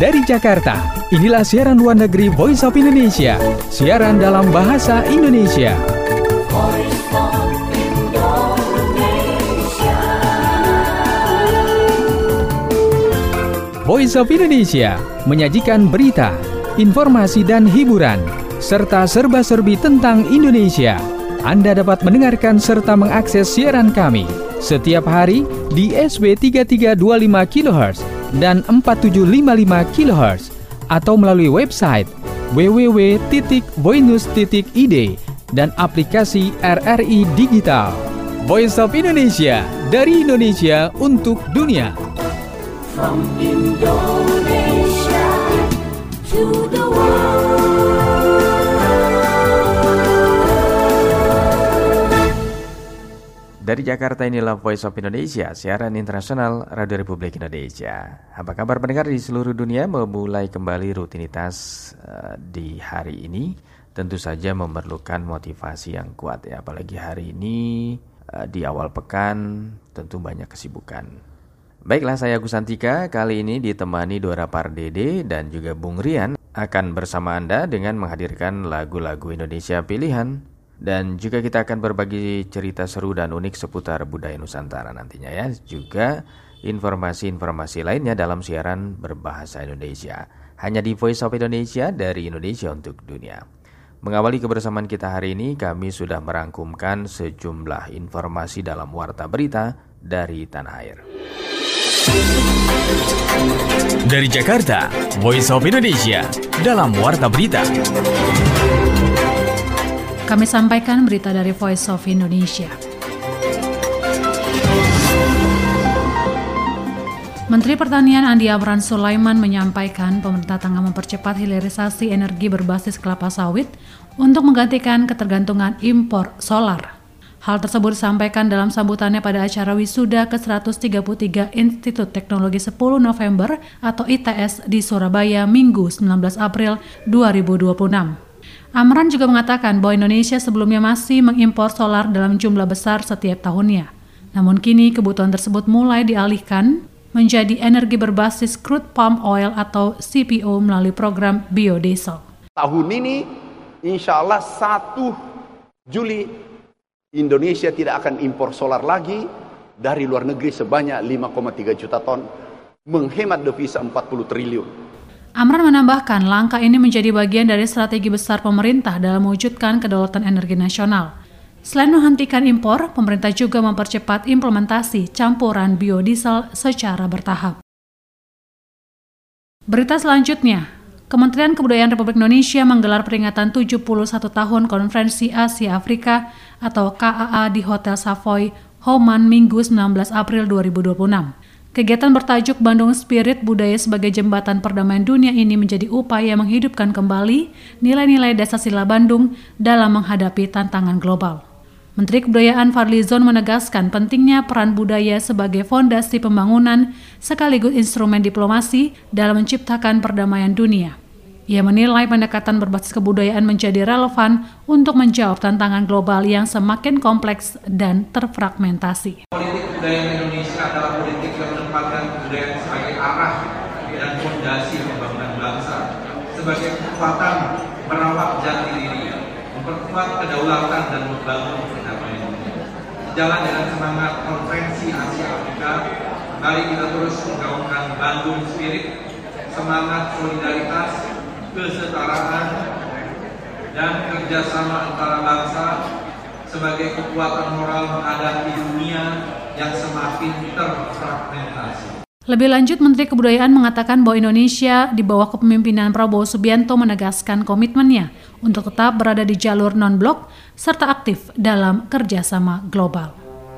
Dari Jakarta, inilah siaran luar negeri Voice of Indonesia, siaran dalam bahasa Indonesia. Voice of Indonesia. Voice of Indonesia menyajikan berita, informasi dan hiburan, serta serba-serbi tentang Indonesia. Anda dapat mendengarkan serta mengakses siaran kami setiap hari di SW 3325 kHz dan 4755 kHz atau melalui website www.voinews.id dan aplikasi RRI Digital. Voice of Indonesia, dari Indonesia untuk dunia. From Indonesia to the world. Dari Jakarta, inilah Voice of Indonesia, siaran internasional Radio Republik Indonesia. Apa kabar pendengar di seluruh dunia? Memulai kembali rutinitas di hari ini tentu saja memerlukan motivasi yang kuat ya. Apalagi hari ini di awal pekan tentu banyak kesibukan. Baiklah, saya Agus Santika kali ini ditemani Dora Pardede dan juga Bung Rian akan bersama Anda dengan menghadirkan lagu-lagu Indonesia pilihan. Dan juga kita akan berbagi cerita seru dan unik seputar budaya Nusantara nantinya ya. Juga informasi-informasi lainnya dalam siaran berbahasa Indonesia. Hanya di Voice of Indonesia, dari Indonesia untuk dunia. Mengawali kebersamaan kita hari ini, kami sudah merangkumkan sejumlah informasi dalam warta berita dari tanah air. Dari Jakarta, Voice of Indonesia dalam warta berita. Kami sampaikan berita dari Voice of Indonesia. Menteri Pertanian Andi Amran Sulaiman menyampaikan pemerintah tengah mempercepat hilirisasi energi berbasis kelapa sawit untuk menggantikan ketergantungan impor solar. Hal tersebut disampaikan dalam sambutannya pada acara wisuda ke-133 Institut Teknologi 10 November atau ITS di Surabaya Minggu 19 April 2026. Amran juga mengatakan bahwa Indonesia sebelumnya masih mengimpor solar dalam jumlah besar setiap tahunnya. Namun kini kebutuhan tersebut mulai dialihkan menjadi energi berbasis crude palm oil atau CPO melalui program biodiesel. Tahun ini insya Allah 1 Juli Indonesia tidak akan impor solar lagi dari luar negeri sebanyak 5,3 juta ton, menghemat devisa 40 triliun. Amran menambahkan langkah ini menjadi bagian dari strategi besar pemerintah dalam mewujudkan kedaulatan energi nasional. Selain menghentikan impor, pemerintah juga mempercepat implementasi campuran biodiesel secara bertahap. Berita selanjutnya, Kementerian Kebudayaan Republik Indonesia menggelar peringatan 71 tahun Konferensi Asia Afrika atau KAA di Hotel Savoy, Oman, Minggu 19 April 2026. Kegiatan bertajuk Bandung Spirit Budaya sebagai Jembatan Perdamaian Dunia ini menjadi upaya menghidupkan kembali nilai-nilai Dasar Sila Bandung dalam menghadapi tantangan global. Menteri Kebudayaan Fadlizon menegaskan pentingnya peran budaya sebagai fondasi pembangunan sekaligus instrumen diplomasi dalam menciptakan perdamaian dunia. Ia menilai pendekatan berbasis kebudayaan menjadi relevan untuk menjawab tantangan global yang semakin kompleks dan terfragmentasi. Politik kebudayaan Indonesia adalah politik yang menempatkan kebudayaan sebagai arah dan fondasi pembangunan bangsa, sebagai kekuatan merawat jati diri, memperkuat kedaulatan dan membangun perdamaian dunia. Sejalan dengan semangat Konferensi Asia Afrika, mari kita terus menggaungkan Bandung Spirit, semangat solidaritas, kesetaraan, dan kerjasama antara bangsa sebagai kekuatan moral menghadapi dunia yang semakin terfragmentasi. Lebih lanjut, Menteri Kebudayaan mengatakan bahwa Indonesia di bawah kepemimpinan Prabowo Subianto menegaskan komitmennya untuk tetap berada di jalur non-blok serta aktif dalam kerjasama global.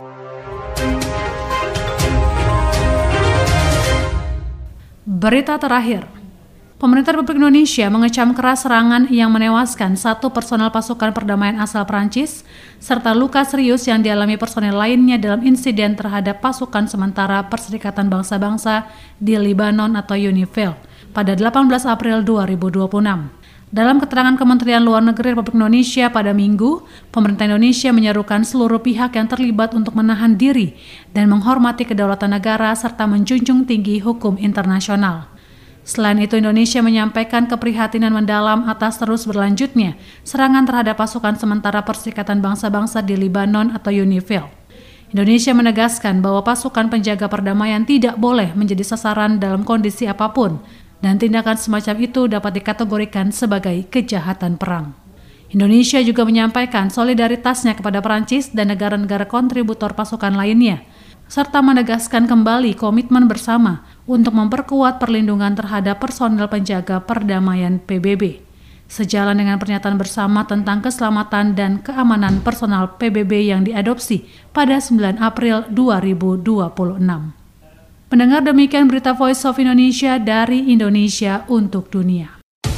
Berita terakhir. Pemerintah Republik Indonesia mengecam keras serangan yang menewaskan 1 personel pasukan perdamaian asal Prancis serta luka serius yang dialami personel lainnya dalam insiden terhadap pasukan sementara Perserikatan Bangsa-Bangsa di Libanon atau UNIFIL pada 18 April 2026. Dalam keterangan Kementerian Luar Negeri Republik Indonesia pada Minggu, pemerintah Indonesia menyerukan seluruh pihak yang terlibat untuk menahan diri dan menghormati kedaulatan negara serta menjunjung tinggi hukum internasional. Selain itu, Indonesia menyampaikan keprihatinan mendalam atas terus berlanjutnya serangan terhadap pasukan sementara Perserikatan Bangsa-Bangsa di Lebanon atau UNIFIL. Indonesia menegaskan bahwa pasukan penjaga perdamaian tidak boleh menjadi sasaran dalam kondisi apapun, dan tindakan semacam itu dapat dikategorikan sebagai kejahatan perang. Indonesia juga menyampaikan solidaritasnya kepada Perancis dan negara-negara kontributor pasukan lainnya, serta menegaskan kembali komitmen bersama untuk memperkuat perlindungan terhadap personel penjaga perdamaian PBB. Sejalan dengan pernyataan bersama tentang keselamatan dan keamanan personal PBB yang diadopsi pada 9 April 2026. Pendengar, demikian berita Voice of Indonesia dari Indonesia untuk dunia.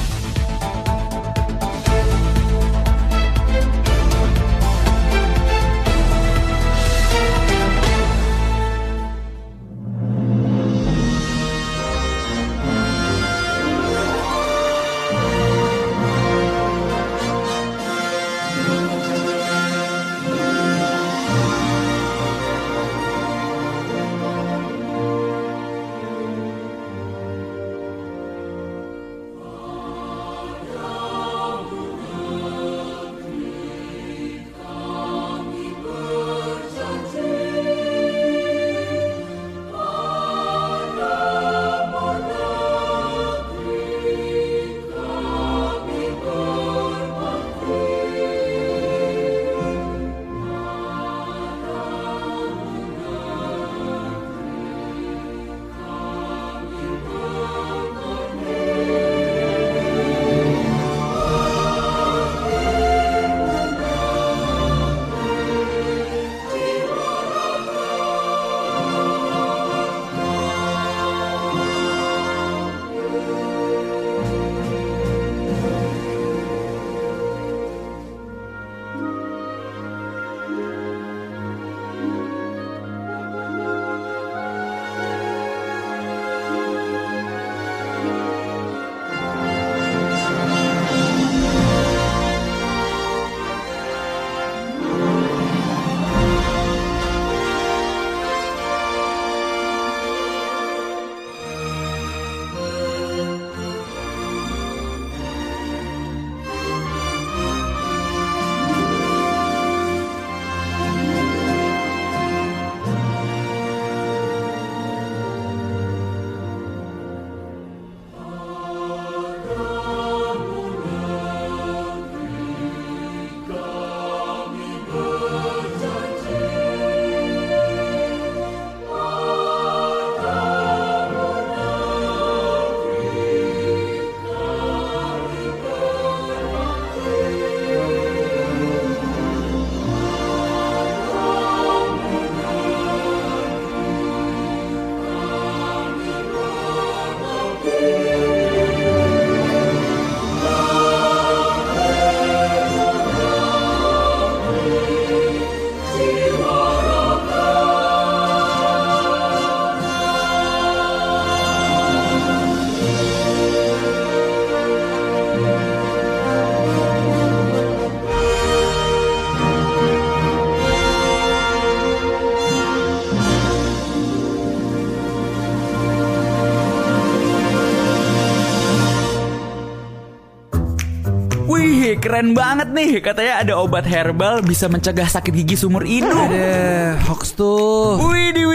Wih, keren banget nih. Katanya ada obat herbal bisa mencegah sakit gigi seumur hidup. Ada hoax tuh. Widih.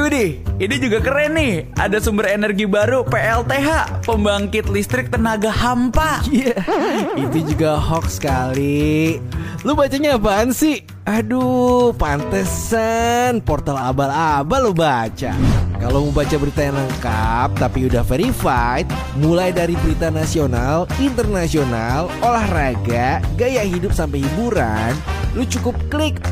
Ini juga keren nih. Ada sumber energi baru PLTH, pembangkit listrik tenaga hampa. Iya, itu juga hoax kali. Lu bacanya apaan sih? Aduh, pantesan portal abal-abal lu baca. Kalau mau baca berita yang lengkap tapi udah verified, mulai dari berita nasional, internasional, olahraga, gaya hidup sampai hiburan, lu cukup klik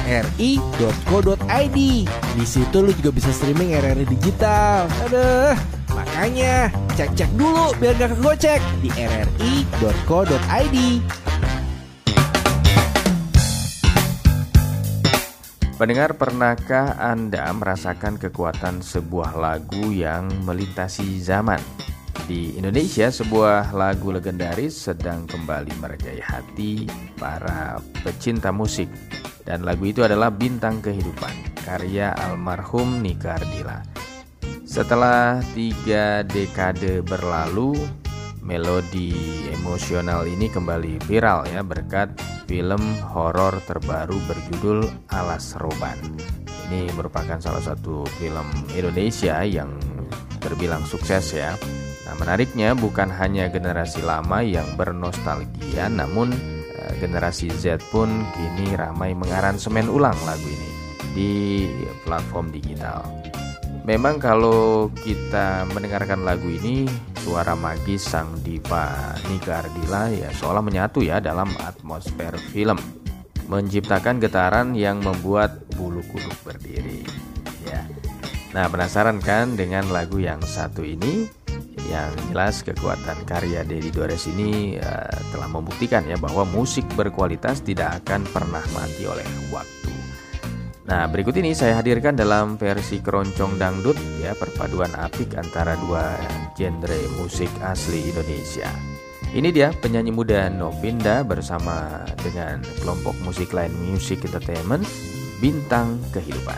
rri.co.id. Di situ lu juga bisa streaming RRI digital. Aduh, makanya cek dulu biar gak kegocek di rri.co.id. Pendengar, pernahkah Anda merasakan kekuatan sebuah lagu yang melintasi zaman? Di Indonesia, sebuah lagu legendaris sedang kembali meregai hati para pecinta musik. Dan lagu itu adalah Bintang Kehidupan, karya almarhum Nika Ardila. Setelah 3 dekade berlalu, melodi emosional ini kembali viral ya berkat film horor terbaru berjudul Alas Roban. Ini merupakan salah satu film Indonesia yang terbilang sukses ya. Nah, menariknya bukan hanya generasi lama yang bernostalgia, namun generasi Z pun kini ramai mengaransemen ulang lagu ini di platform digital. Memang kalau kita mendengarkan lagu ini, suara magis sang diva Nika Ardila ya seolah menyatu ya dalam atmosfer film, menciptakan getaran yang membuat bulu kuduk berdiri. Ya. Nah, penasaran kan dengan lagu yang satu ini? Yang jelas kekuatan karya Dedi Dores ini telah membuktikan ya bahwa musik berkualitas tidak akan pernah mati oleh waktu. Nah, berikut ini saya hadirkan dalam versi keroncong dangdut ya, perpaduan apik antara dua genre musik asli Indonesia. Ini dia penyanyi muda Novinda bersama dengan kelompok musik lain Music Entertainment, Bintang Kehidupan.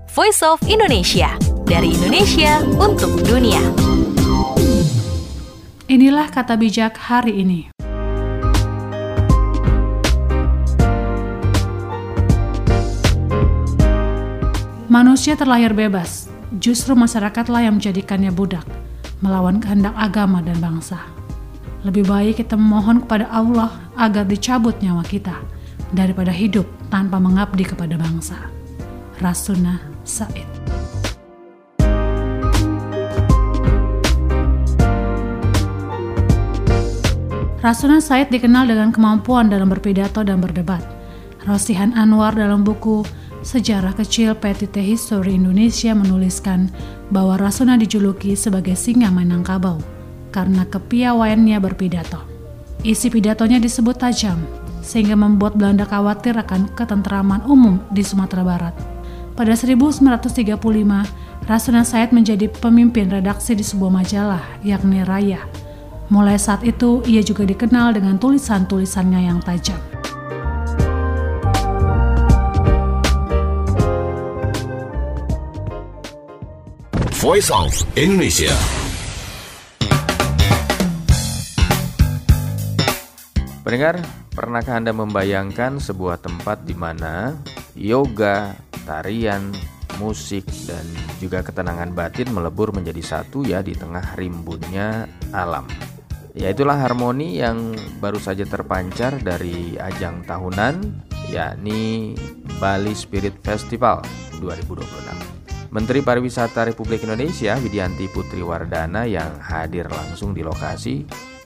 Voice of Indonesia. Dari Indonesia untuk dunia. Inilah kata bijak hari ini. Manusia terlahir bebas, justru masyarakatlah yang menjadikannya budak, melawan kehendak agama dan bangsa. Lebih baik kita memohon kepada Allah agar dicabut nyawa kita, daripada hidup tanpa mengabdi kepada bangsa. Rasuna Said. Rasuna Said dikenal dengan kemampuan dalam berpidato dan berdebat. Rosihan Anwar dalam buku Sejarah Kecil Petite History Indonesia menuliskan bahwa Rasuna dijuluki sebagai singa Minangkabau karena kepiawaiannya berpidato. Isi pidatonya disebut tajam, sehingga membuat Belanda khawatir akan ketentraman umum di Sumatera Barat. Pada 1935, Rasuna Said menjadi pemimpin redaksi di sebuah majalah, yakni Raya. Mulai saat itu, ia juga dikenal dengan tulisan-tulisannya yang tajam. Voice of Indonesia. Pendengar, pernahkah Anda membayangkan sebuah tempat di mana yoga, tarian, musik, dan juga ketenangan batin melebur menjadi satu ya di tengah rimbunnya alam? Ya, itulah harmoni yang baru saja terpancar dari ajang tahunan, yakni Bali Spirit Festival 2026. Menteri Pariwisata Republik Indonesia Widianti Putri Wardana yang hadir langsung di lokasi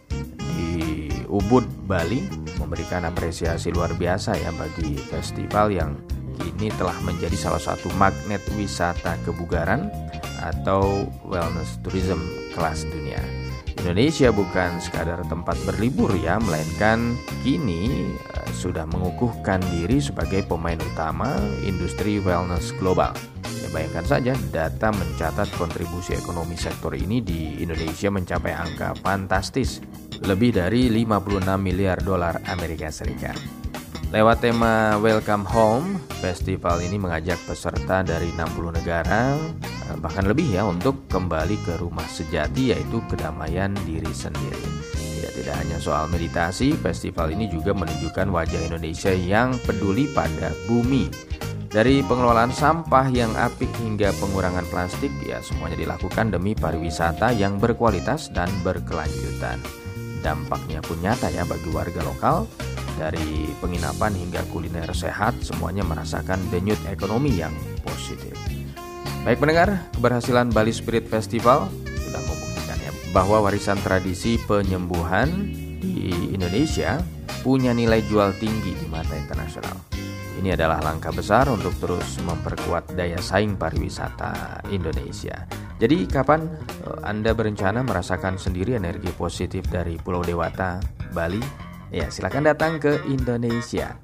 di Ubud, Bali, memberikan apresiasi luar biasa ya bagi festival yang kini telah menjadi salah satu magnet wisata kebugaran atau wellness tourism kelas dunia. Indonesia bukan sekadar tempat berlibur ya, melainkan kini sudah mengukuhkan diri sebagai pemain utama industri wellness global. Ya, bayangkan saja, data mencatat kontribusi ekonomi sektor ini di Indonesia mencapai angka fantastis, lebih dari 56 miliar dolar Amerika Serikat. Lewat tema Welcome Home, festival ini mengajak peserta dari 60 negara, bahkan lebih ya, untuk kembali ke rumah sejati, yaitu kedamaian diri sendiri. Tidak hanya soal meditasi, festival ini juga menunjukkan wajah Indonesia yang peduli pada bumi. Dari pengelolaan sampah yang apik hingga pengurangan plastik, ya semuanya dilakukan demi pariwisata yang berkualitas dan berkelanjutan. Dampaknya pun nyata ya bagi warga lokal. Dari penginapan hingga kuliner sehat, semuanya merasakan denyut ekonomi yang positif. Baik pendengar, keberhasilan Bali Spirit Festival sudah membuktikan ya bahwa warisan tradisi penyembuhan di Indonesia punya nilai jual tinggi di mata internasional. Ini adalah langkah besar untuk terus memperkuat daya saing pariwisata Indonesia. Jadi kapan Anda berencana merasakan sendiri energi positif dari Pulau Dewata, Bali? Ya, silakan datang ke Indonesia.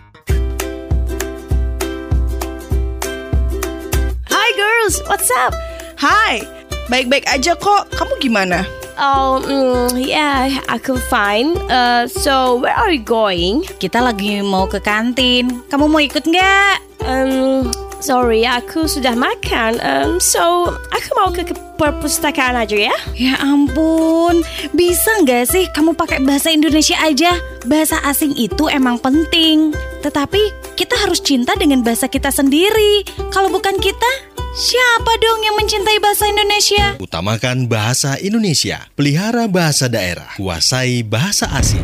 Hi girls, what's up? Hi, baik-baik aja kok. Kamu gimana? Yeah, aku fine. So, where are you going? Kita lagi mau ke kantin. Kamu mau ikut nggak? Sorry, aku sudah makan. So, aku mau ke perpustakaan aja ya. Ya ampun, bisa nggak sih kamu pakai bahasa Indonesia aja? Bahasa asing itu emang penting, tetapi kita harus cinta dengan bahasa kita sendiri. Kalau bukan kita, siapa dong yang mencintai bahasa Indonesia? Utamakan bahasa Indonesia, pelihara bahasa daerah, kuasai bahasa asing.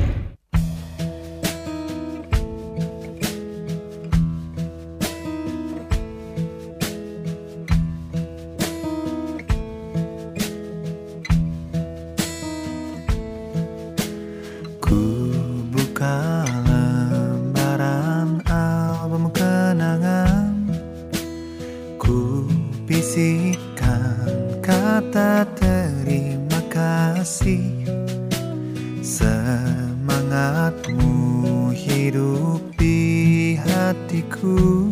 Bisikan kata terima kasih, semangatmu hidup di hatiku,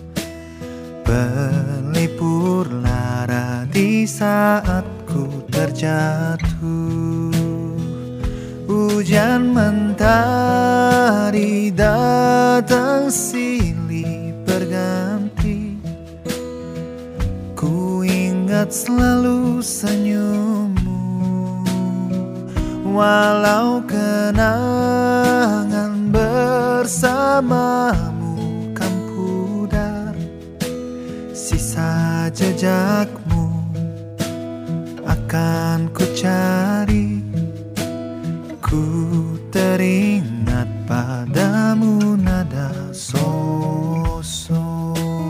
pelipur lara di saat ku terjatuh. Hujan mentari datang silih berganti, ingat selalu senyummu, walau kenangan bersamamu kan pudar. Sisa jejakmu akan ku cari, ku teringat padamu nada sosok.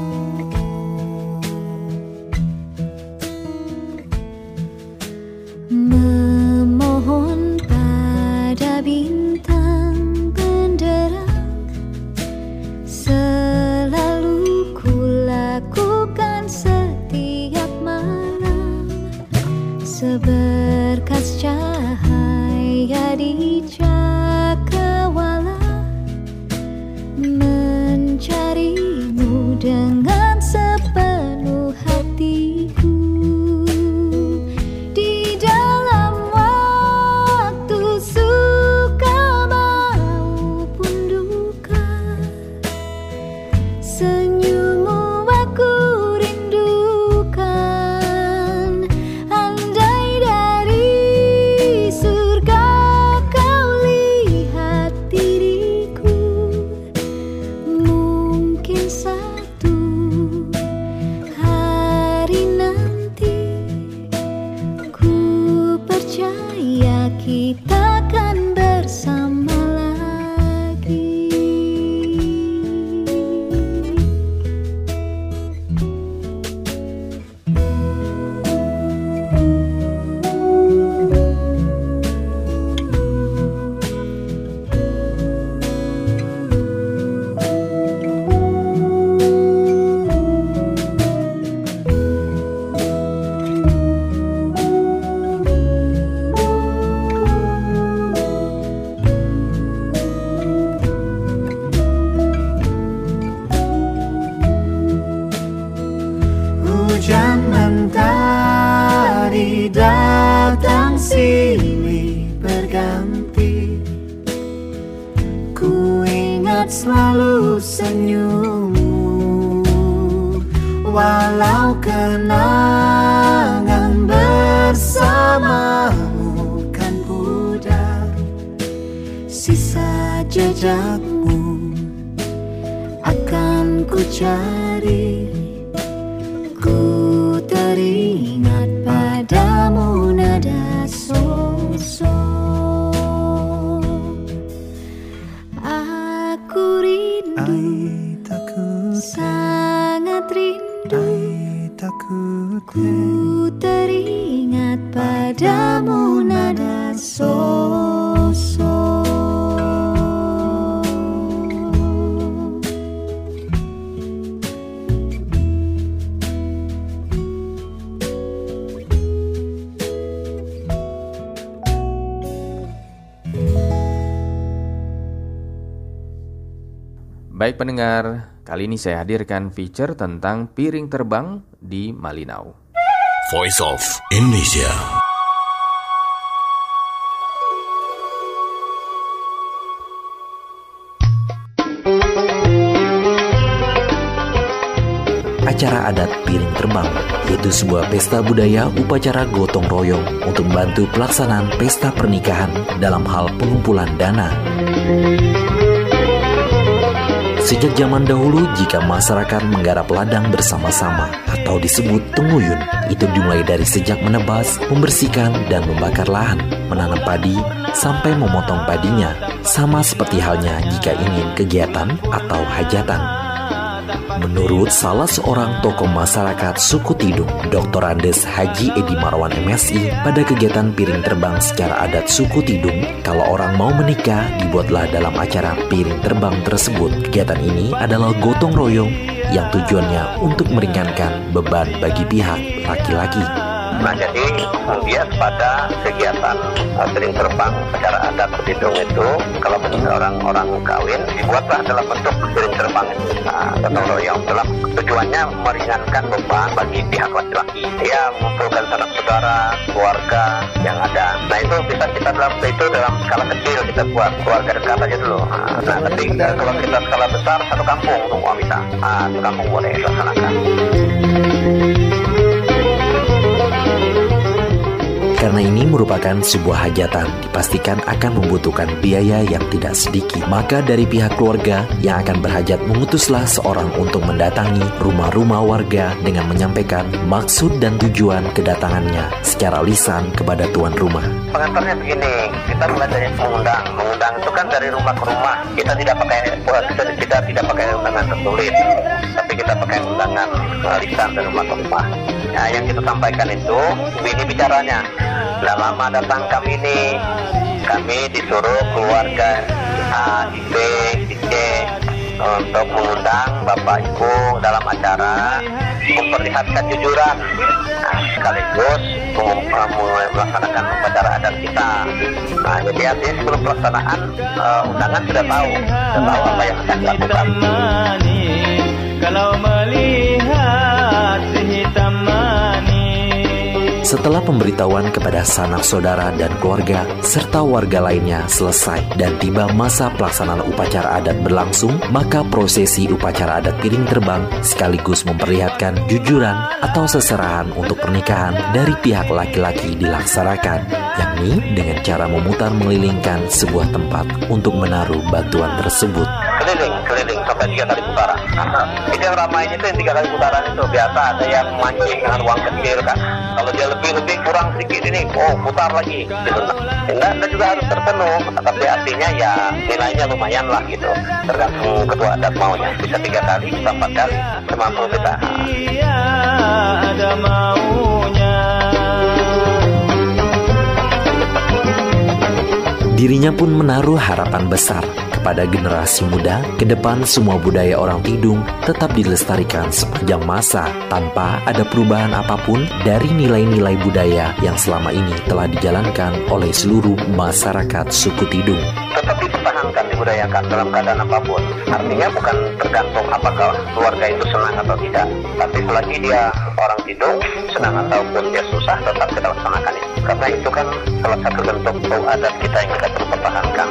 Memohon pada bintang benderang, selalu ku lakukan setiap malam, seberkas cahaya di cakrawala, mencarimu dengan sepenuh hatiku. Di dalam waktu suka maupun duka, senyummu aku rindukan. Andai dari surga kau lihat diriku, mungkin satu hari nanti ku percaya kita akan bersama lagi. Hujan mentari datang silih berganti, ku ingat selalu senyummu, walau kenangan bersamamu kan pudar. Sisa jejakmu akan ku cari, ku teringat padamu nada sosok. Aku rindu, sangat rindu, ku teringat padamu nada sosok. Baik pendengar, kali ini saya hadirkan feature tentang piring terbang di Malinau. Voice of Indonesia. Acara adat piring terbang, yaitu sebuah pesta budaya upacara gotong royong untuk membantu pelaksanaan pesta pernikahan dalam hal pengumpulan dana. Sejak zaman dahulu, jika masyarakat menggarap ladang bersama-sama atau disebut tenguyun, itu dimulai dari sejak menebas, membersihkan, dan membakar lahan, menanam padi, sampai memotong padinya, sama seperti halnya jika ingin kegiatan atau hajatan. Menurut salah seorang tokoh masyarakat suku Tidung, Dr. Andes Haji Edi Marwan MSI, pada kegiatan piring terbang secara adat suku Tidung, kalau orang mau menikah, dibuatlah dalam acara piring terbang tersebut. Kegiatan ini adalah gotong royong yang tujuannya untuk meringankan beban bagi pihak laki-laki. Nah, jadi kemudian pada kegiatan piring terbang secara adat Tidung itu, kalau orang kawin, dibuatlah dalam bentuk piring terbang itu. Gotong royong dalam tujuannya meringankan beban bagi pihak laki-laki. Ya, mengumpulkan sanak saudara, keluarga yang ada. Nah, itu bisa kita dalam skala kecil kita buat keluarga dekat aja dulu. Nah, tapi kalau kita skala besar, satu kampung semua bisa. Satu kampung boleh dilaksanakan. Karena ini merupakan sebuah hajatan, dipastikan akan membutuhkan biaya yang tidak sedikit. Maka dari pihak keluarga yang akan berhajat mengutuslah seorang untuk mendatangi rumah-rumah warga dengan menyampaikan maksud dan tujuan kedatangannya secara lisan kepada tuan rumah. Pengantarnya begini, kita mulai dari mengundang. Mengundang itu kan dari rumah ke rumah. Kita tidak pakai undangan tertulis, tapi kita pakai undangan lisan dari rumah ke rumah. Nah, yang kita sampaikan itu ini bicaranya. Sudah lama datang kami ini, kami disuruh keluarga A, B, C untuk mengundang Bapak Ibu dalam acara memperlihatkan jujuran, sekaligus melaksanakan upacara adat kita. Nah, jadi artinya sebelum pelaksanaan undangan sudah tahu apa yang akan dilakukan. Kalau melihat si hitam Setelah pemberitahuan kepada sanak saudara dan keluarga serta warga lainnya selesai dan tiba masa pelaksanaan upacara adat berlangsung, maka prosesi upacara adat piring terbang sekaligus memperlihatkan jujuran atau seserahan untuk pernikahan dari pihak laki-laki dilaksanakan, yakni dengan cara memutar mengelilingkan sebuah tempat untuk menaruh bantuan tersebut. Keliling sampai 3 kali putaran. Itu yang ramai itu yang 3 kali putaran itu biasa ada yang mancing dengan uang kecil kan. Kalau dia lebih kurang sedikit ini, putar lagi. Gitu. Anda juga harus terpenuh, tapi artinya ya nilainya lumayan lah gitu. Tergantung ketua adat maunya. Bisa 3 kali, bisa 4 kali, semampu kita. Ada maunya. Dirinya pun menaruh harapan besar kepada generasi muda, ke depan semua budaya orang Tidung tetap dilestarikan sepanjang masa tanpa ada perubahan apapun dari nilai-nilai budaya yang selama ini telah dijalankan oleh seluruh masyarakat suku Tidung. Tetap dipertahankan, dibudayakan dalam keadaan apapun. Artinya bukan tergantung apakah keluarga itu senang atau tidak, tapi selagi dia orang Tidung, senang ataupun dia susah, tetap kita laksanakan itu. Karena itu kan salah satu bentuk adat kita yang kita perlu pertahankan.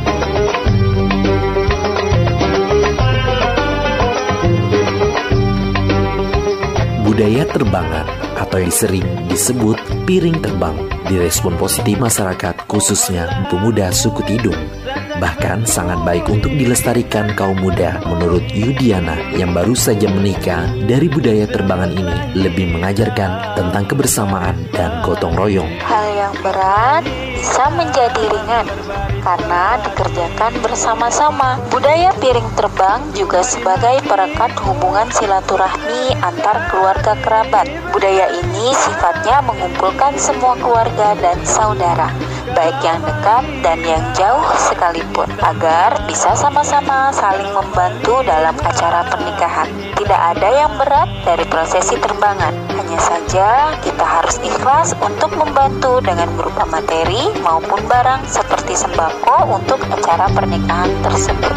Budaya terbangan atau yang sering disebut piring terbang direspon positif masyarakat khususnya pemuda suku Tidung. Bahkan sangat baik untuk dilestarikan kaum muda menurut Yudiana yang baru saja menikah. Dari budaya terbangan ini lebih mengajarkan tentang kebersamaan dan gotong royong. Hal yang berat bisa menjadi ringan karena dikerjakan bersama-sama. Budaya piring terbang juga sebagai perekat hubungan silaturahmi antar keluarga kerabat. Budaya ini sifatnya mengumpulkan semua keluarga dan saudara, baik yang dekat dan yang jauh sekalipun, agar bisa sama-sama saling membantu dalam acara pernikahan. Tidak ada yang berat dari prosesi terbangan, hanya saja kita harus ikhlas untuk membantu dengan berupa materi maupun barang seperti sembako untuk acara pernikahan tersebut.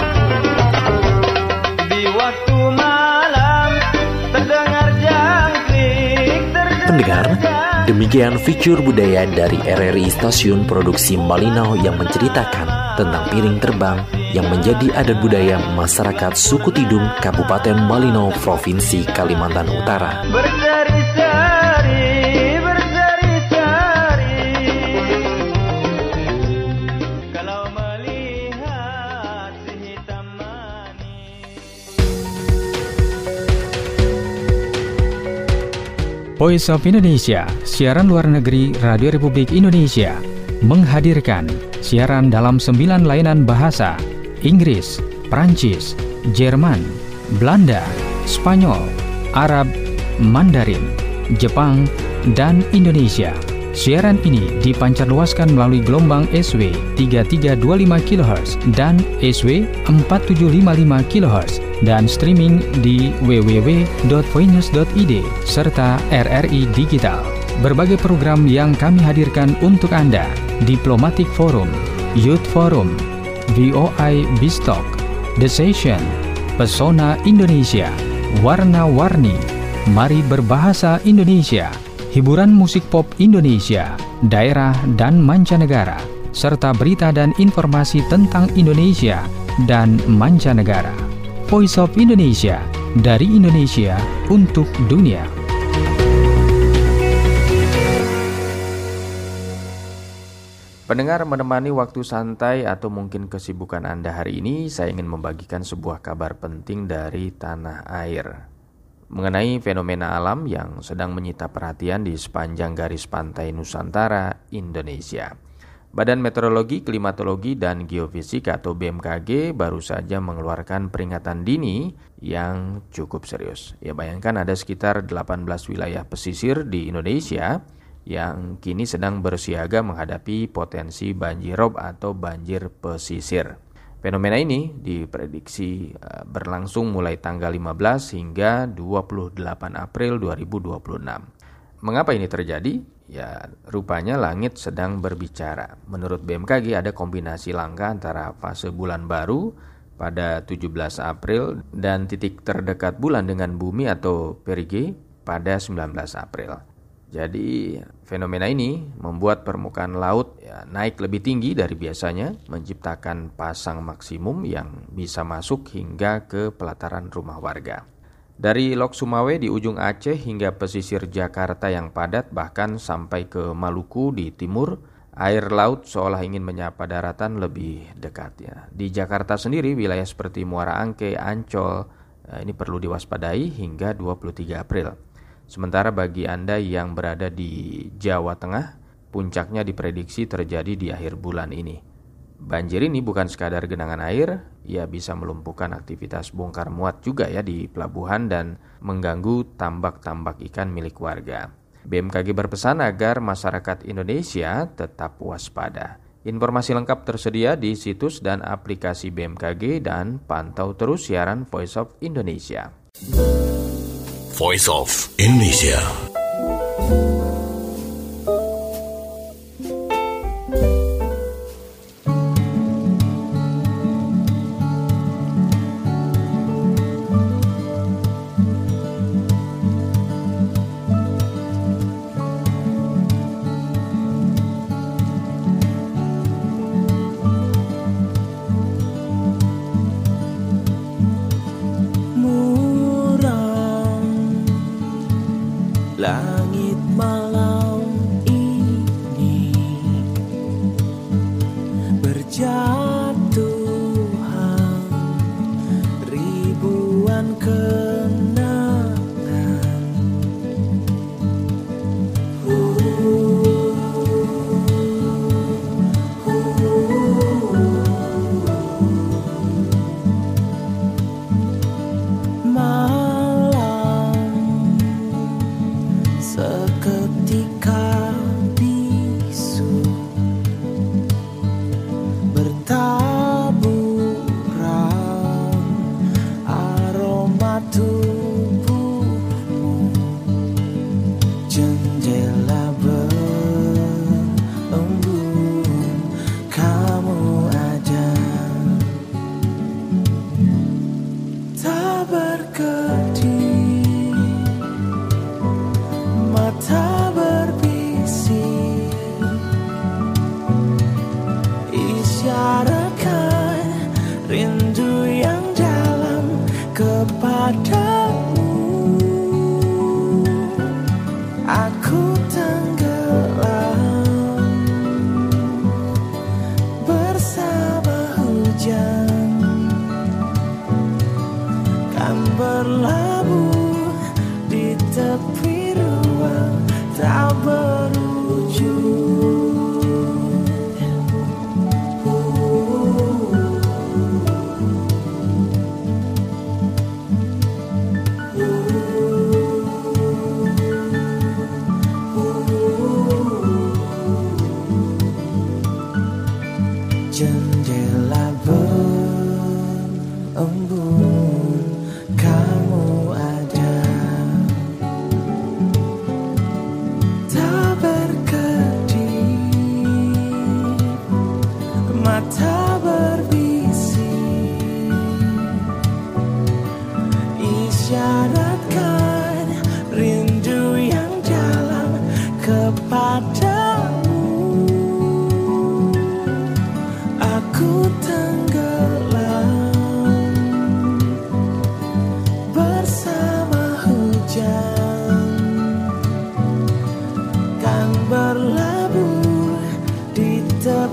Di waktu malam terdengar jangkrik. Pendengar, demikian fitur budaya dari RRI Stasiun Produksi Malinau yang menceritakan tentang piring terbang yang menjadi adat budaya masyarakat suku Tidung, Kabupaten Malinau, Provinsi Kalimantan Utara. Berseri-seri, berseri-seri. Kalau melihat si hitam manis. Voice of Indonesia, siaran luar negeri Radio Republik Indonesia, menghadirkan siaran dalam 9 layanan bahasa: Inggris, Prancis, Jerman, Belanda, Spanyol, Arab, Mandarin, Jepang, dan Indonesia. Siaran ini dipancarluaskan melalui gelombang SW 3325 kHz dan SW 4755 kHz dan streaming di www.voinews.id serta RRI Digital. Berbagai program yang kami hadirkan untuk Anda: Diplomatic Forum, Youth Forum, VOI Bistok, The Session, Pesona Indonesia, Warna-Warni, Mari Berbahasa Indonesia, hiburan musik pop Indonesia, daerah dan mancanegara, serta berita dan informasi tentang Indonesia dan mancanegara. Voice of Indonesia, dari Indonesia untuk dunia. Pendengar, menemani waktu santai atau mungkin kesibukan Anda hari ini, saya ingin membagikan sebuah kabar penting dari tanah air mengenai fenomena alam yang sedang menyita perhatian di sepanjang garis pantai Nusantara, Indonesia. Badan Meteorologi, Klimatologi, dan Geofisika atau BMKG baru saja mengeluarkan peringatan dini yang cukup serius. Ya, bayangkan ada sekitar 18 wilayah pesisir di Indonesia yang kini sedang bersiaga menghadapi potensi banjirop atau banjir pesisir. Fenomena ini diprediksi berlangsung mulai tanggal 15 hingga 28 April 2026. Mengapa ini terjadi? Ya, rupanya langit sedang berbicara. Menurut BMKG ada kombinasi langka antara fase bulan baru pada 17 April dan titik terdekat bulan dengan bumi atau perigee pada 19 April. Jadi fenomena ini membuat permukaan laut naik lebih tinggi dari biasanya, menciptakan pasang maksimum yang bisa masuk hingga ke pelataran rumah warga. Dari Lok Sumawe di ujung Aceh hingga pesisir Jakarta yang padat, bahkan sampai ke Maluku di timur, air laut seolah ingin menyapa daratan lebih dekat. Ya. Di Jakarta sendiri, wilayah seperti Muara Angke, Ancol, ini perlu diwaspadai hingga 23 April. Sementara bagi Anda yang berada di Jawa Tengah, puncaknya diprediksi terjadi di akhir bulan ini. Banjir ini bukan sekadar genangan air, ia bisa melumpuhkan aktivitas bongkar muat juga ya di pelabuhan dan mengganggu tambak-tambak ikan milik warga. BMKG berpesan agar masyarakat Indonesia tetap waspada. Informasi lengkap tersedia di situs dan aplikasi BMKG dan pantau terus siaran Voice of Indonesia. Voice of Indonesia. Langit malam ini berjatuhan ribuan kenangan. Seketika bisu bertaburan aroma tubuhmu, jendela berembun kamu aja, tak berkedip, mata berbisik, isyaratkan rindu yang dalam kepadamu. Aku tenggelam bersama hujan, kan berlabuh di tepi ruang tak berujung. Jendela berembun kamu ada, tak berkedip, mata berbisik, isyaratkan rindu yang dalam kepadamu. Aku tenggelam bersama hujan, kan berlabuh di tepi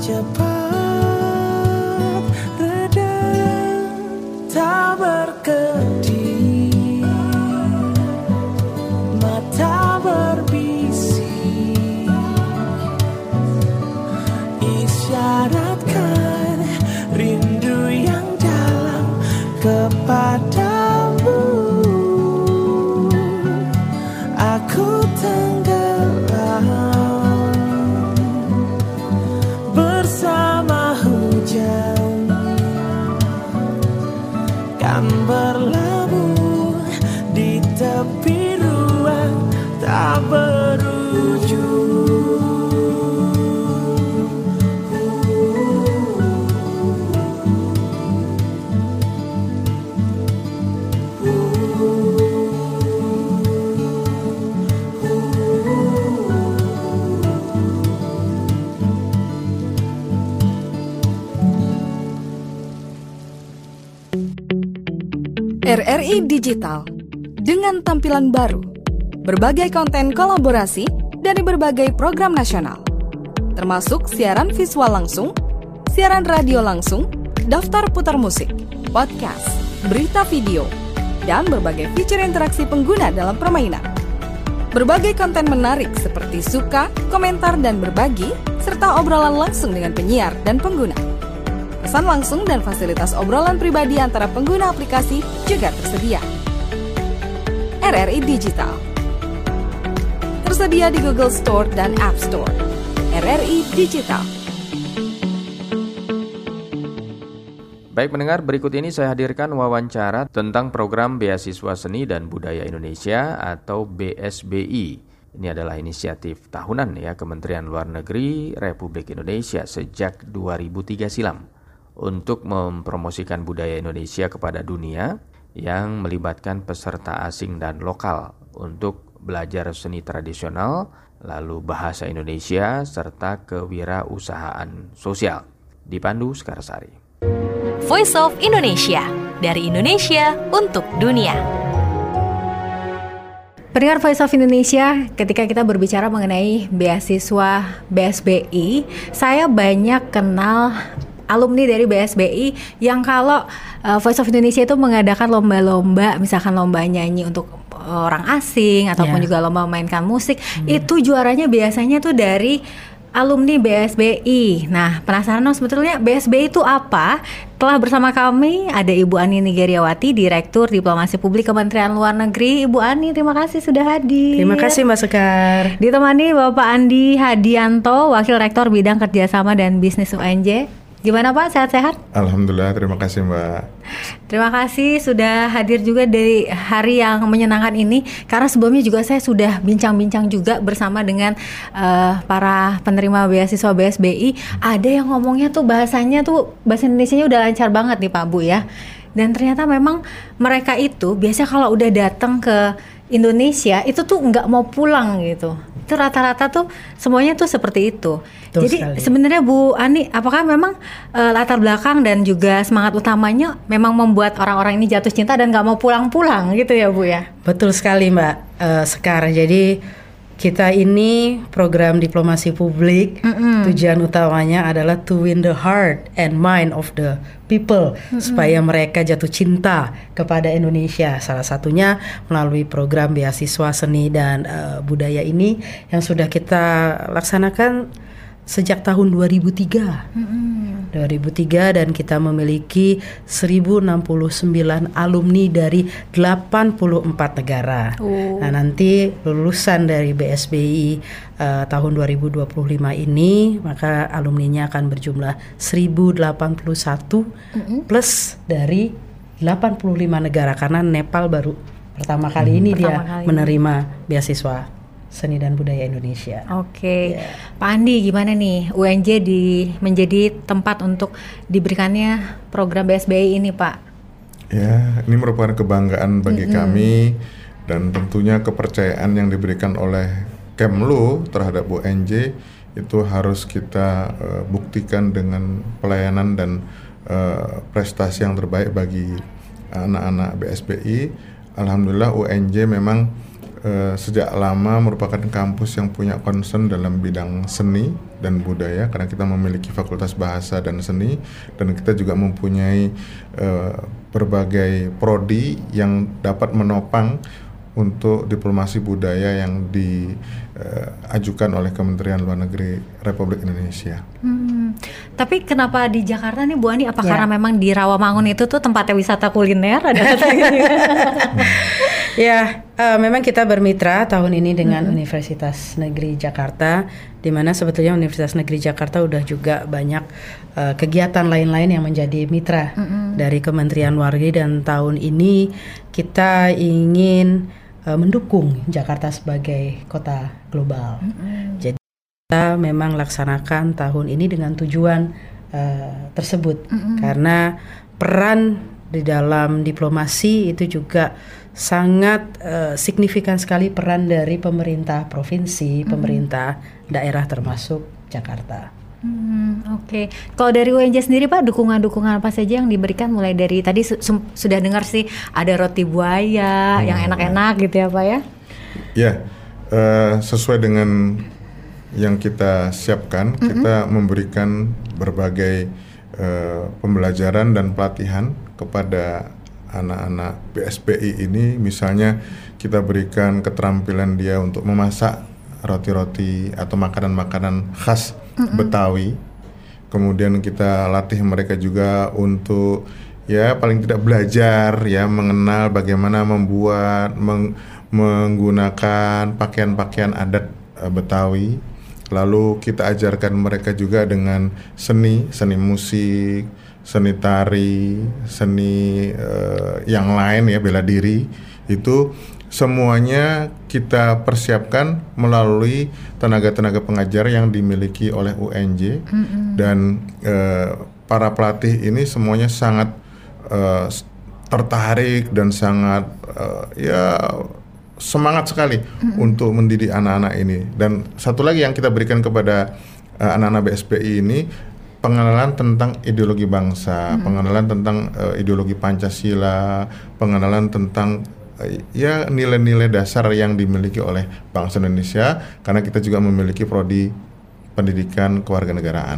cepat reda, tak berkedip, mata berbisik, isyaratkan rindu yang dalam kepadamu. Aku tenggelam bersama hujan, kan berlabuh di tepi ruang tak berujung. RRI Digital dengan tampilan baru, berbagai konten kolaborasi dari berbagai program nasional, termasuk siaran visual langsung, siaran radio langsung, daftar putar musik, podcast, berita video, dan berbagai fitur interaksi pengguna dalam permainan. Berbagai konten menarik seperti suka, komentar, dan berbagi, serta obrolan langsung dengan penyiar dan pengguna. Pesan langsung dan fasilitas obrolan pribadi antara pengguna aplikasi juga tersedia. RRI Digital tersedia di Google Store dan App Store. RRI Digital. Baik pendengar, berikut ini saya hadirkan wawancara tentang program Beasiswa Seni dan Budaya Indonesia atau BSBI. Ini adalah inisiatif tahunan ya Kementerian Luar Negeri Republik Indonesia sejak 2003 silam untuk mempromosikan budaya Indonesia kepada dunia yang melibatkan peserta asing dan lokal untuk belajar seni tradisional, lalu bahasa Indonesia, serta kewirausahaan sosial. Dipandu Sekarsari. Voice of Indonesia, dari Indonesia untuk dunia. Pendengar Voice of Indonesia, ketika kita berbicara mengenai beasiswa BSBI, saya banyak kenal alumni dari BSBI yang kalau Voice of Indonesia itu mengadakan lomba-lomba, misalkan lomba nyanyi untuk orang asing ataupun juga lomba memainkan musik, itu juaranya biasanya tuh dari alumni BSBI. Nah, penasaran dong sebetulnya BSBI itu apa? Telah bersama kami ada Ibu Ani Nigeriawati, Direktur Diplomasi Publik Kementerian Luar Negeri. Ibu Ani, terima kasih sudah hadir. Terima kasih Mbak Sekar. Ditemani Bapak Andi Hadianto, Wakil Rektor Bidang Kerjasama dan Bisnis UNJ. Gimana Pak, sehat-sehat? Alhamdulillah, terima kasih Mbak. Terima kasih sudah hadir juga di hari yang menyenangkan ini. Karena sebelumnya juga saya sudah bincang-bincang juga bersama dengan para penerima beasiswa BSBI. Ada yang ngomongnya tuh bahasanya tuh, bahasa Indonesianya udah lancar banget nih Pak Bu ya. Dan ternyata memang mereka itu biasa kalau udah datang ke Indonesia itu tuh nggak mau pulang gitu. Itu rata-rata tuh semuanya tuh seperti itu. Betul. Jadi sebenarnya Bu Ani, apakah memang latar belakang dan juga semangat utamanya memang membuat orang-orang ini jatuh cinta dan nggak mau pulang-pulang gitu ya Bu ya? Betul sekali Mbak Sekar. Jadi kita ini program diplomasi publik, tujuan utamanya adalah to win the heart and mind of the people, supaya mereka jatuh cinta kepada Indonesia. Salah satunya melalui program beasiswa seni dan budaya ini yang sudah kita laksanakan sejak tahun 2003. 2003 dan kita memiliki 1069 alumni dari 84 negara. Nah, nanti lulusan dari BSBI tahun 2025 ini, maka alumninya akan berjumlah 1081 plus dari 85 negara karena Nepal baru pertama kali ini menerima beasiswa Seni dan Budaya Indonesia. Oke. Pak Andi, gimana nih UNJ menjadi tempat untuk diberikannya program BSBI ini, Pak? Ya, ini merupakan kebanggaan bagi kami dan tentunya kepercayaan yang diberikan oleh Kemlu terhadap UNJ itu harus kita buktikan dengan pelayanan dan prestasi yang terbaik bagi anak-anak BSBI. Alhamdulillah UNJ memang sejak lama merupakan kampus yang punya concern dalam bidang seni dan budaya, karena kita memiliki fakultas bahasa dan seni, dan kita juga mempunyai berbagai prodi yang dapat menopang untuk diplomasi budaya yang diajukan oleh Kementerian Luar Negeri Republik Indonesia. Tapi kenapa di Jakarta nih Bu Ani? Apa karena memang di Rawamangun itu tuh tempatnya wisata kuliner? Ada Ya, memang kita bermitra tahun ini dengan Universitas Negeri Jakarta, di mana sebetulnya Universitas Negeri Jakarta udah juga banyak kegiatan lain-lain yang menjadi mitra dari Kementerian Luar Negeri, dan tahun ini kita ingin mendukung Jakarta sebagai kota global. Jadi kita memang laksanakan tahun ini dengan tujuan tersebut, karena peran di dalam diplomasi itu juga sangat signifikan sekali, peran dari pemerintah provinsi, pemerintah daerah termasuk Jakarta. Oke. Kalau dari UNJ sendiri Pak, dukungan-dukungan apa saja yang diberikan, mulai dari tadi sudah dengar sih ada roti buaya yang enak-enak gitu ya Pak ya? Ya, sesuai dengan yang kita siapkan, kita memberikan berbagai pembelajaran dan pelatihan kepada anak-anak BSBI ini. Misalnya kita berikan keterampilan dia untuk memasak roti-roti atau makanan-makanan khas Betawi. Kemudian kita latih mereka juga untuk ya paling tidak belajar ya mengenal bagaimana membuat menggunakan pakaian-pakaian adat Betawi. Lalu kita ajarkan mereka juga dengan seni musik, seni tari, seni yang lain ya, bela diri. Itu semuanya kita persiapkan melalui tenaga-tenaga pengajar yang dimiliki oleh UNJ, dan para pelatih ini semuanya sangat tertarik dan sangat semangat sekali untuk mendidik anak-anak ini. Dan satu lagi yang kita berikan kepada anak-anak BSBI ini, pengenalan tentang ideologi bangsa, pengenalan tentang ideologi Pancasila, pengenalan tentang ya nilai-nilai dasar yang dimiliki oleh bangsa Indonesia, karena kita juga memiliki prodi pendidikan kewarganegaraan.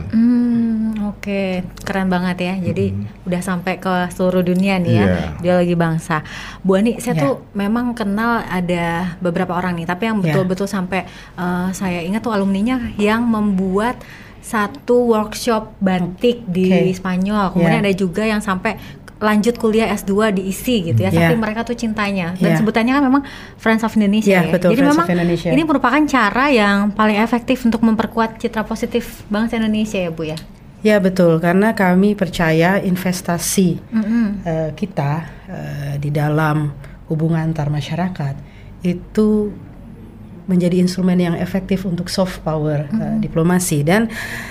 Oke, keren banget ya. Jadi udah sampai ke seluruh dunia nih ya, ideologi bangsa. Bu Ani, saya tuh memang kenal ada beberapa orang nih, tapi yang betul-betul sampai saya ingat tuh alumninya yang membuat satu workshop batik di Spanyol. Kemudian ada juga yang sampai lanjut kuliah S2 diisi gitu ya, saking mereka tuh cintanya. Dan sebutannya kan memang Friends of Indonesia ya. Betul, jadi Friends memang of Indonesia. Ini merupakan cara yang paling efektif untuk memperkuat citra positif bangsa Indonesia ya Bu ya. Ya betul, karena kami percaya investasi kita di dalam hubungan antar masyarakat itu menjadi instrumen yang efektif untuk soft power diplomasi. Dan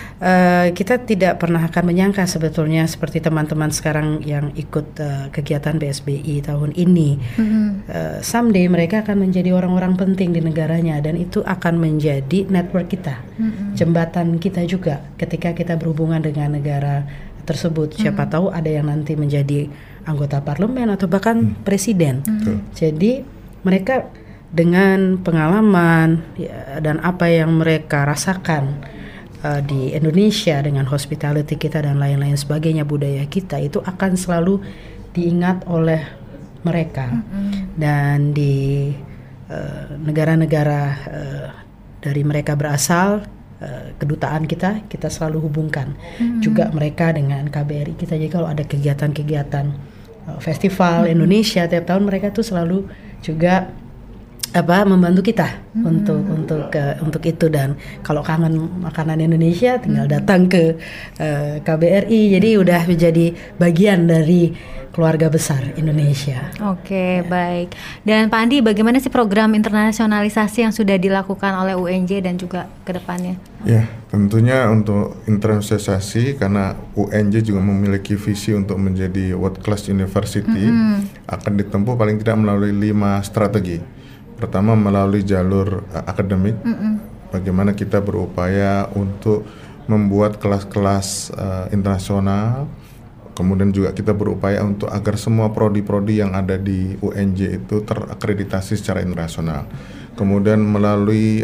kita tidak pernah akan menyangka sebetulnya seperti teman-teman sekarang yang ikut kegiatan BSBI tahun ini, someday mereka akan menjadi orang-orang penting di negaranya, dan itu akan menjadi network kita, jembatan kita juga ketika kita berhubungan dengan negara tersebut. Siapa tahu ada yang nanti menjadi anggota parlemen atau bahkan presiden. Jadi mereka dengan pengalaman dan apa yang mereka rasakan di Indonesia dengan hospitality kita dan lain-lain sebagainya, budaya kita itu akan selalu diingat oleh mereka. Dan di negara-negara dari mereka berasal, kedutaan kita selalu hubungkan juga mereka dengan KBRI kita. Jadi kalau ada kegiatan-kegiatan festival Indonesia tiap tahun, mereka tuh selalu juga membantu kita untuk itu. Dan kalau kangen makanan Indonesia tinggal datang ke KBRI, jadi udah menjadi bagian dari keluarga besar Indonesia. Oke, baik. Dan Pak Andi, bagaimana sih program internasionalisasi yang sudah dilakukan oleh UNJ dan juga ke depannya? Ya, tentunya untuk internasionalisasi, karena UNJ juga memiliki visi untuk menjadi world class university, akan ditempuh paling tidak melalui 5 strategi. Pertama, melalui jalur akademik, bagaimana kita berupaya untuk membuat kelas-kelas internasional Kemudian juga kita berupaya untuk agar semua prodi-prodi yang ada di UNJ itu terakreditasi secara internasional. Kemudian melalui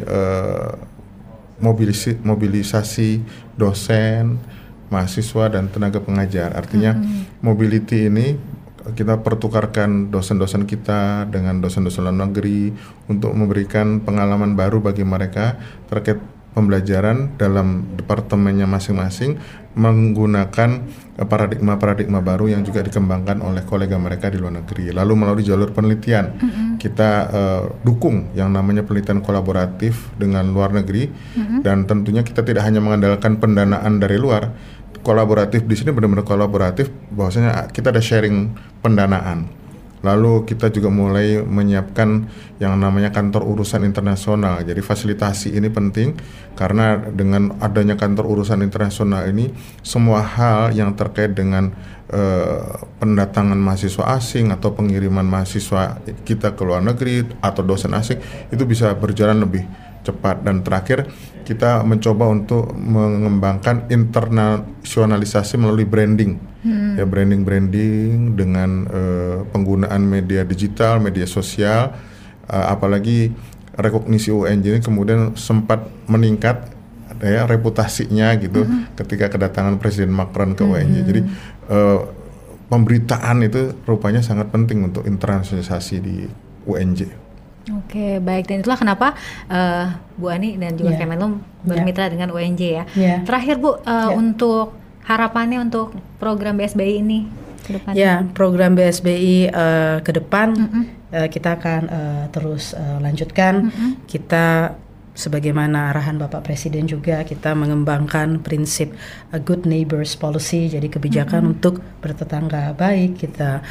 mobilisasi dosen, mahasiswa dan tenaga pengajar. Artinya mobility ini kita pertukarkan dosen-dosen kita dengan dosen-dosen luar negeri untuk memberikan pengalaman baru bagi mereka terkait pembelajaran dalam departemennya masing-masing menggunakan paradigma-paradigma baru yang juga dikembangkan oleh kolega mereka di luar negeri. Lalu melalui jalur penelitian kita dukung yang namanya penelitian kolaboratif dengan luar negeri dan tentunya kita tidak hanya mengandalkan pendanaan dari luar. Kolaboratif di sini benar-benar kolaboratif, bahwasanya kita ada sharing pendanaan. Lalu kita juga mulai menyiapkan yang namanya kantor urusan internasional. Jadi fasilitasi ini penting karena dengan adanya kantor urusan internasional ini semua hal yang terkait dengan pendatangan mahasiswa asing atau pengiriman mahasiswa kita ke luar negeri atau dosen asing itu bisa berjalan lebih cepat. Dan terakhir kita mencoba untuk mengembangkan internasionalisasi melalui branding. Ya, branding dengan penggunaan media digital, media sosial, apalagi rekognisi UNJ ini kemudian sempat meningkat ya reputasinya gitu ketika kedatangan Presiden Macron ke UNJ. Jadi pemberitaan itu rupanya sangat penting untuk internasionalisasi di UNJ. Oke, baik. Dan itulah kenapa Bu Ani dan juga Kemenlu bermitra dengan UNJ ya. Terakhir Bu, untuk harapannya untuk program BSBI ini ke depan? Ya, program BSBI ke depan kita akan terus lanjutkan. Kita sebagaimana arahan Bapak Presiden juga kita mengembangkan prinsip good neighbors policy, jadi kebijakan untuk bertetangga baik. Kita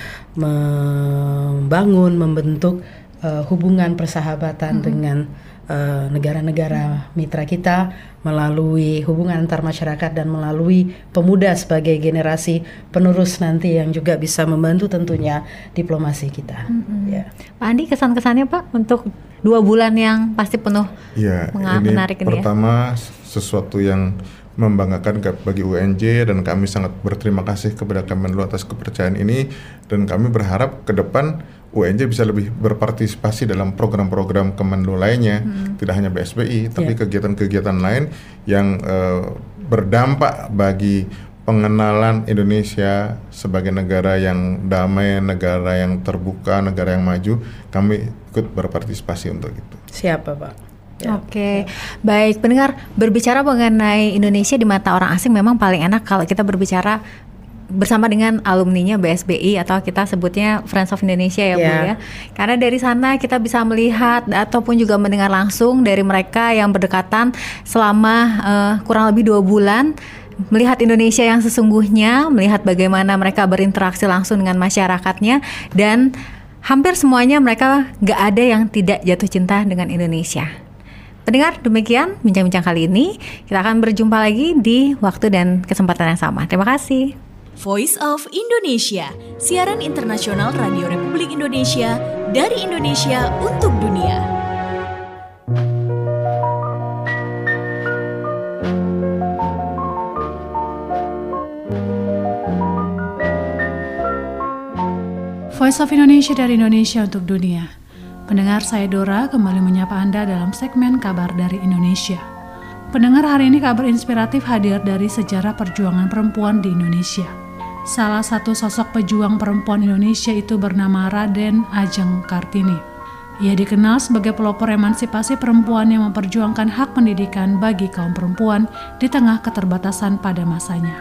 membentuk hubungan persahabatan dengan negara-negara mitra kita melalui hubungan antar masyarakat dan melalui pemuda sebagai generasi penerus nanti yang juga bisa membantu tentunya diplomasi kita. Pak Andi, kesan-kesannya Pak untuk 2 bulan yang pasti penuh menarik ini. Pertama, sesuatu yang membanggakan bagi UNJ dan kami sangat berterima kasih kepada Kemenlu atas kepercayaan ini, dan kami berharap ke depan UNJ bisa lebih berpartisipasi dalam program-program Kemenlu lainnya, tidak hanya BSBI, tapi kegiatan-kegiatan lain yang berdampak bagi pengenalan Indonesia sebagai negara yang damai, negara yang terbuka, negara yang maju. Kami ikut berpartisipasi untuk itu. Siapa Pak? Oke, baik pendengar, berbicara mengenai Indonesia di mata orang asing memang paling enak kalau kita berbicara bersama dengan alumninya BSBI atau kita sebutnya Friends of Indonesia ya Bu ya. Karena dari sana kita bisa melihat ataupun juga mendengar langsung dari mereka yang berdekatan selama kurang lebih 2 bulan, melihat Indonesia yang sesungguhnya, melihat bagaimana mereka berinteraksi langsung dengan masyarakatnya, dan hampir semuanya mereka gak ada yang tidak jatuh cinta dengan Indonesia. Pendengar, demikian bincang-bincang kali ini. Kita akan berjumpa lagi di waktu dan kesempatan yang sama. Terima kasih. Voice of Indonesia, siaran internasional Radio Republik Indonesia dari Indonesia untuk dunia. Voice of Indonesia dari Indonesia untuk dunia. Pendengar, saya Dora kembali menyapa Anda dalam segmen Kabar dari Indonesia. Pendengar, hari ini kabar inspiratif hadir dari sejarah perjuangan perempuan di Indonesia. Salah satu sosok pejuang perempuan Indonesia itu bernama Raden Ajeng Kartini. Ia dikenal sebagai pelopor emansipasi perempuan yang memperjuangkan hak pendidikan bagi kaum perempuan di tengah keterbatasan pada masanya.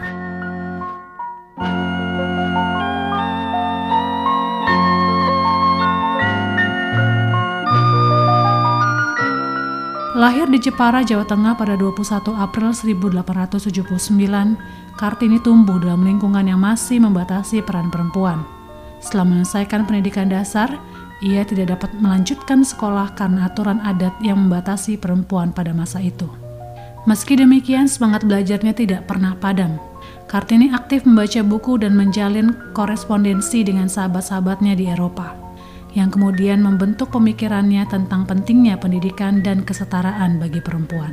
Lahir di Jepara, Jawa Tengah pada 21 April 1879, Kartini tumbuh dalam lingkungan yang masih membatasi peran perempuan. Setelah menyelesaikan pendidikan dasar, ia tidak dapat melanjutkan sekolah karena aturan adat yang membatasi perempuan pada masa itu. Meski demikian, semangat belajarnya tidak pernah padam. Kartini aktif membaca buku dan menjalin korespondensi dengan sahabat-sahabatnya di Eropa, yang kemudian membentuk pemikirannya tentang pentingnya pendidikan dan kesetaraan bagi perempuan.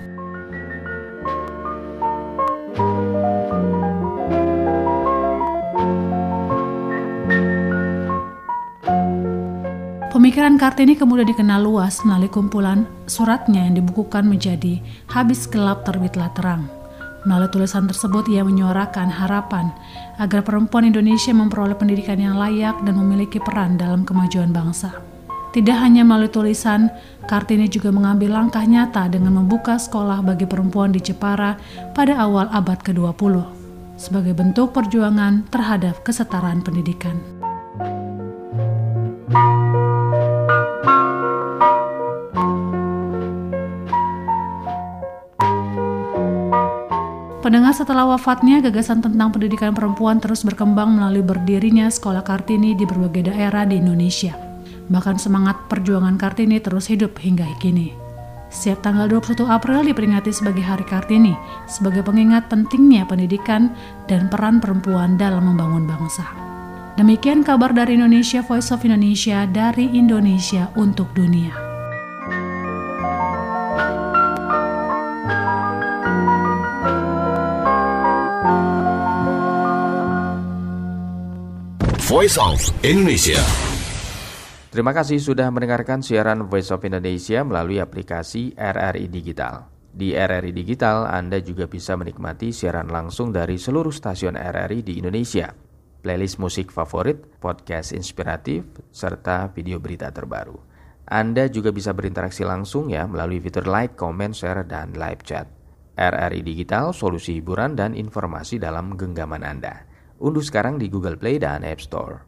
Pemikiran Kartini kemudian dikenal luas melalui kumpulan suratnya yang dibukukan menjadi Habis Gelap Terbitlah Terang. Melalui tulisan tersebut ia menyuarakan harapan agar perempuan Indonesia memperoleh pendidikan yang layak dan memiliki peran dalam kemajuan bangsa. Tidak hanya melalui tulisan, Kartini juga mengambil langkah nyata dengan membuka sekolah bagi perempuan di Jepara pada awal abad ke-20 sebagai bentuk perjuangan terhadap kesetaraan pendidikan. Pendengar, setelah wafatnya, gagasan tentang pendidikan perempuan terus berkembang melalui berdirinya Sekolah Kartini di berbagai daerah di Indonesia. Bahkan semangat perjuangan Kartini terus hidup hingga kini. Setiap tanggal 21 April diperingati sebagai Hari Kartini, sebagai pengingat pentingnya pendidikan dan peran perempuan dalam membangun bangsa. Demikian kabar dari Indonesia, Voice of Indonesia, dari Indonesia untuk dunia. Voice of Indonesia. Terima kasih sudah mendengarkan siaran Voice of Indonesia melalui aplikasi RRI Digital. Di RRI Digital, Anda juga bisa menikmati siaran langsung dari seluruh stasiun RRI di Indonesia, playlist musik favorit, podcast inspiratif, serta video berita terbaru. Anda juga bisa berinteraksi langsung ya melalui fitur like, comment, share, dan live chat. RRI Digital, solusi hiburan dan informasi dalam genggaman Anda. Unduh sekarang di Google Play dan App Store.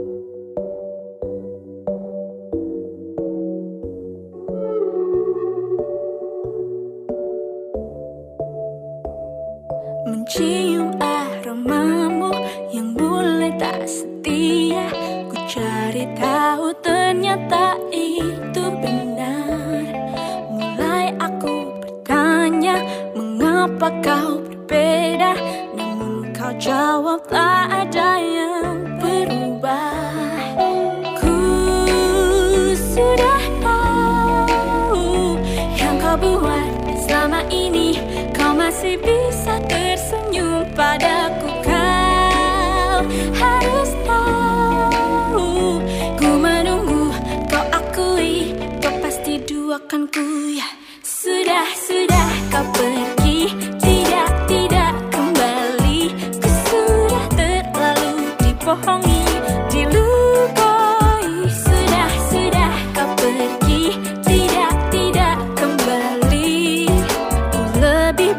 Mencium aromamu yang mulai tak setia. Ku cari tahu ternyata itu benar. Mulai aku bertanya mengapa kau berbeda, namun kau jawab tak ada yang berubah. Ku sudah tahu yang kau buat selama ini. Kau masih bisa tersenyum padaku. Kau harus tahu ku menunggu. Kau akui kau pasti duakan ku ya. Sudah kau pergi. Tidak kembali. Ku sudah terlalu dibohongi, dilukai. Sudah kau pergi. Tidak kembali. Ku lebih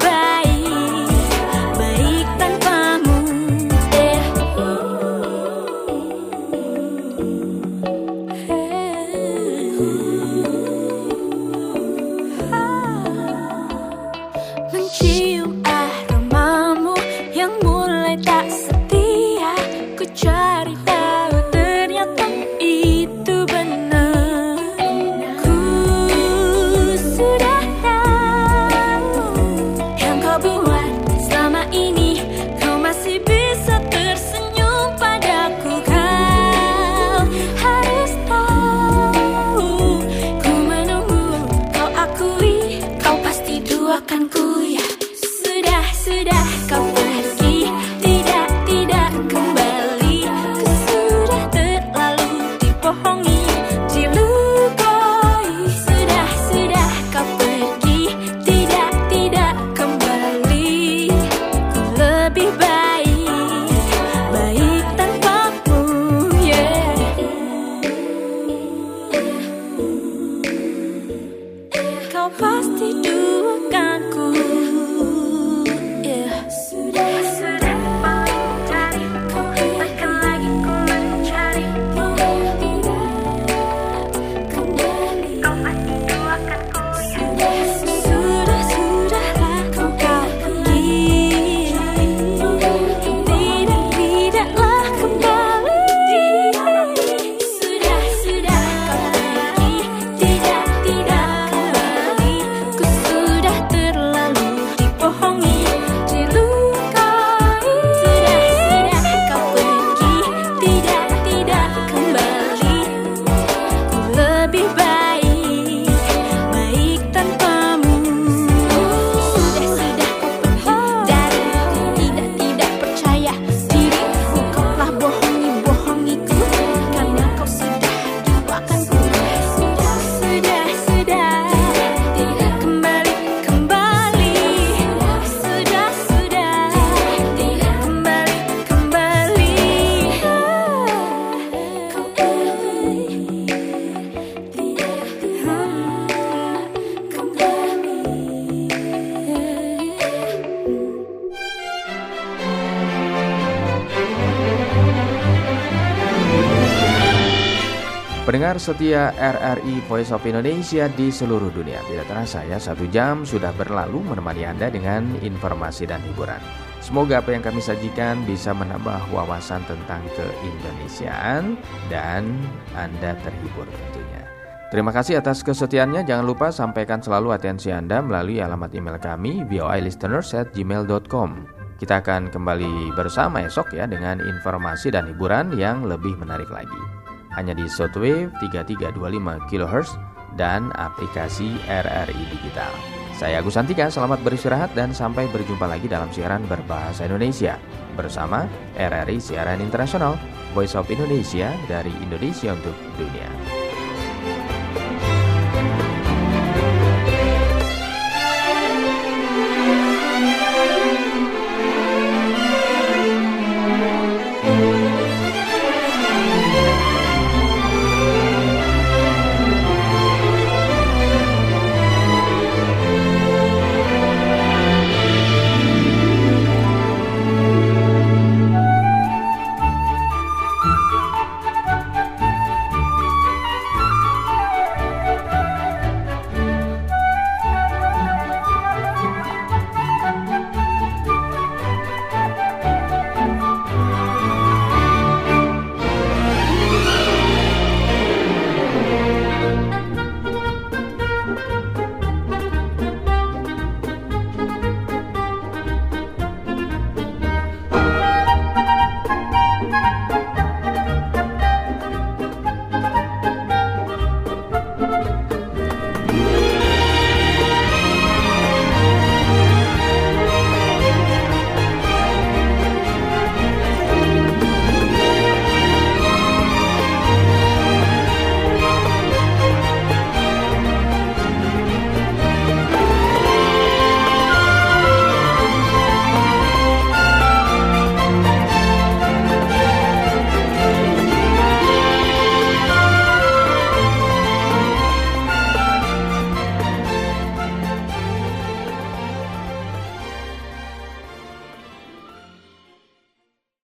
baik tanpamu. Mencium aromamu yang mulai tak setia. Ku cari Pendengar setia RRI Voice of Indonesia di seluruh dunia, tidak terasa ya 1 jam sudah berlalu menemani Anda dengan informasi dan hiburan. Semoga apa yang kami sajikan bisa menambah wawasan tentang keindonesiaan dan Anda terhibur tentunya. Terima kasih atas kesetiaannya. Jangan lupa sampaikan selalu atensi Anda melalui alamat email kami voilisteners@gmail.com. Kita akan kembali bersama esok ya dengan informasi dan hiburan yang lebih menarik lagi. Hanya di shortwave 3325 kHz dan aplikasi RRI Digital. Saya Agus Santika, selamat beristirahat dan sampai berjumpa lagi dalam siaran berbahasa Indonesia bersama RRI Siaran Internasional, Voice of Indonesia dari Indonesia untuk dunia.